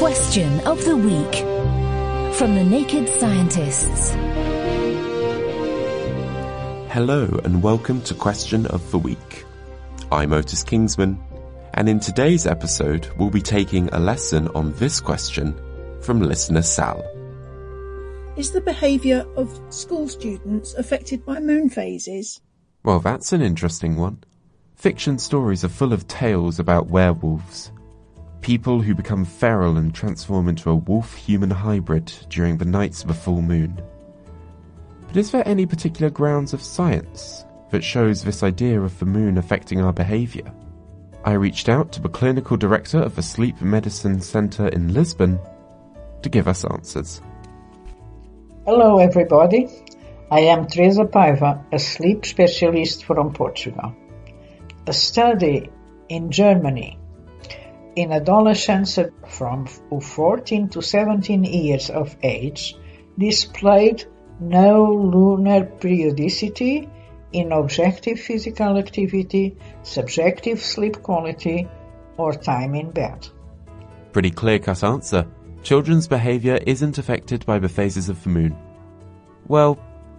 Question of the Week from the Naked Scientists. Hello and welcome to Question of the Week. I'm Otis Kingsman, and in today's episode we'll be taking a lesson on this question from listener Sal. Is the behaviour of school students affected by moon phases? Well, that's an interesting one. Fiction stories are full of tales about werewolves, people who become feral and transform into a wolf-human hybrid during the nights of a full moon. But is there any particular grounds of science that shows this idea of the moon affecting our behaviour? I reached out to the clinical director of the Sleep Medicine Centre in Lisbon to give us answers. Hello everybody, I am Teresa Paiva, a sleep specialist from Portugal. A study in Germany in adolescents from 14 to 17 years of age displayed no lunar periodicity in objective physical activity, subjective sleep quality, or time in bed. Pretty clear-cut answer. Children's behaviour isn't affected by the phases of the moon. Well,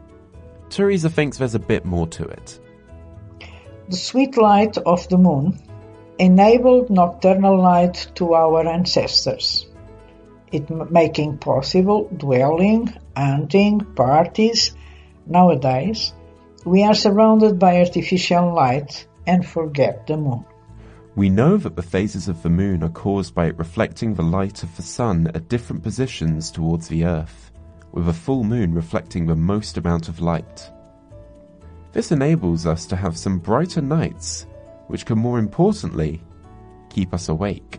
Teresa thinks there's a bit more to it. The sweet light of the moon enabled nocturnal light to our ancestors, it making possible dwelling, hunting, parties. Nowadays, we are surrounded by artificial light and forget the moon. We know that the phases of the moon are caused by it reflecting the light of the sun at different positions towards the Earth, with a full moon reflecting the most amount of light. This enables us to have some brighter nights, which can more importantly keep us awake.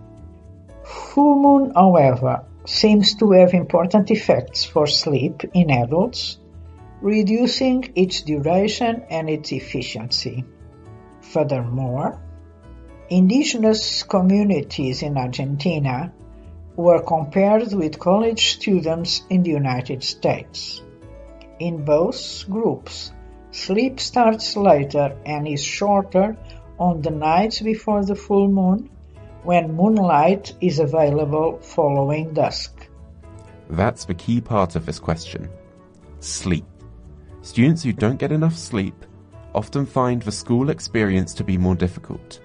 Full moon, however, seems to have important effects for sleep in adults, reducing its duration and its efficiency. Furthermore, indigenous communities in Argentina were compared with college students in the United States. In both groups, sleep starts later and is shorter on the nights before the full moon, when moonlight is available following dusk. That's the key part of this question. Sleep. Students who don't get enough sleep often find the school experience to be more difficult.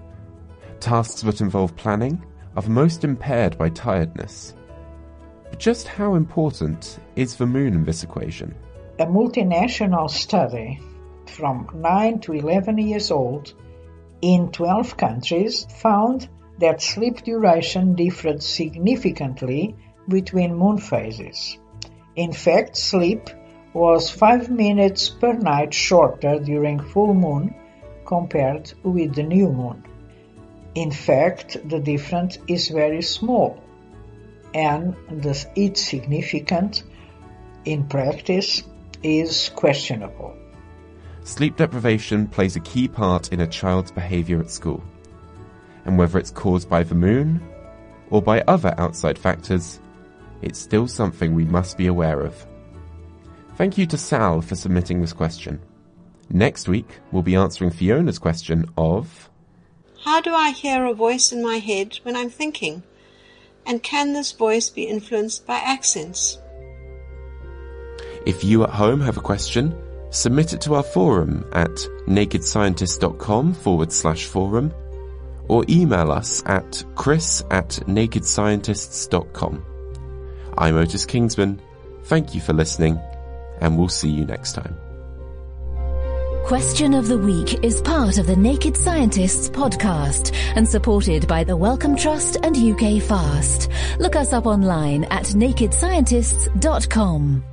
Tasks that involve planning are the most impaired by tiredness. But just how important is the moon in this equation? A multinational study from 9 to 11 years old in 12 countries found that sleep duration differed significantly between moon phases. In fact, sleep was 5 minutes per night shorter during full moon compared with the new moon. In fact, the difference is very small, and its significance in practice is questionable. Sleep deprivation plays a key part in a child's behaviour at school, and whether it's caused by the moon or by other outside factors, it's still something we must be aware of. Thank you to Sal for submitting this question. Next week, we'll be answering Fiona's question of: how do I hear a voice in my head when I'm thinking? And can this voice be influenced by accents? If you at home have a question, submit it to our forum at nakedscientist.com/forum or email us at chris@nakedscientists.com. I'm Otis Kingsman. Thank you for listening, and we'll see you next time. Question of the Week is part of the Naked Scientists podcast and supported by the Wellcome Trust and UK Fast. Look us up online at nakedscientists.com.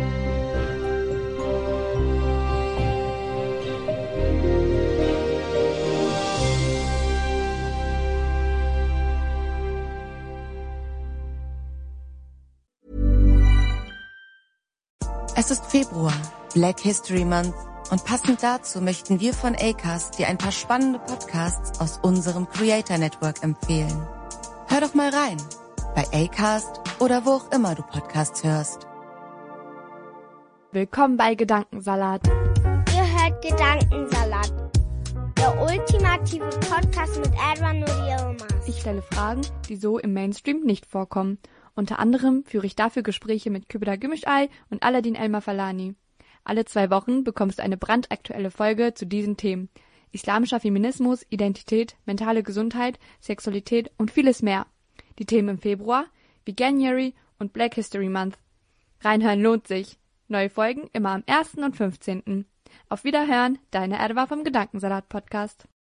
Es ist Februar, Black History Month, und passend dazu möchten wir von Acast dir ein paar spannende Podcasts aus unserem Creator Network empfehlen. Hör doch mal rein, bei Acast oder wo auch immer du Podcasts hörst. Willkommen bei Gedankensalat. Ihr hört Gedankensalat, der ultimative Podcast mit Edwin und Yilmaz. Ich stelle Fragen, die so im Mainstream nicht vorkommen. Unter anderem führe ich dafür Gespräche mit Kübra Gümüşay und Aladin Elmar-Falani. Alle 2 Wochen bekommst du eine brandaktuelle Folge zu diesen Themen. Islamischer Feminismus, Identität, mentale Gesundheit, Sexualität und vieles mehr. Die Themen im Februar, Veganuary und Black History Month. Reinhören lohnt sich. Neue Folgen immer am 1. und 15. Auf Wiederhören, deine Erwa vom Gedankensalat-Podcast.